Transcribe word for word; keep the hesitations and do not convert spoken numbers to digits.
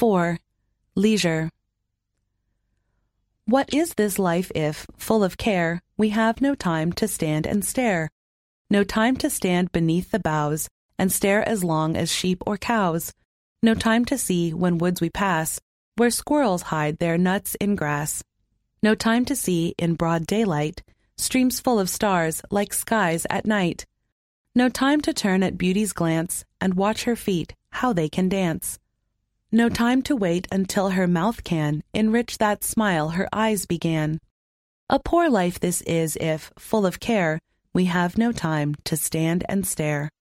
four. Leisure. What is this life if, full of care, we have no time to stand and stare? No time to stand beneath the boughs and stare as long as sheep or cows. No time to see, when woods we pass, where squirrels hide their nuts in grass. No time to see, in broad daylight, streams full of stars like skies at night. No time to turn at beauty's glance and watch her feet, how they can dance. No time to wait until her mouth can enrich that smile her eyes began. A poor life this is if, full of care, we have no time to stand and stare.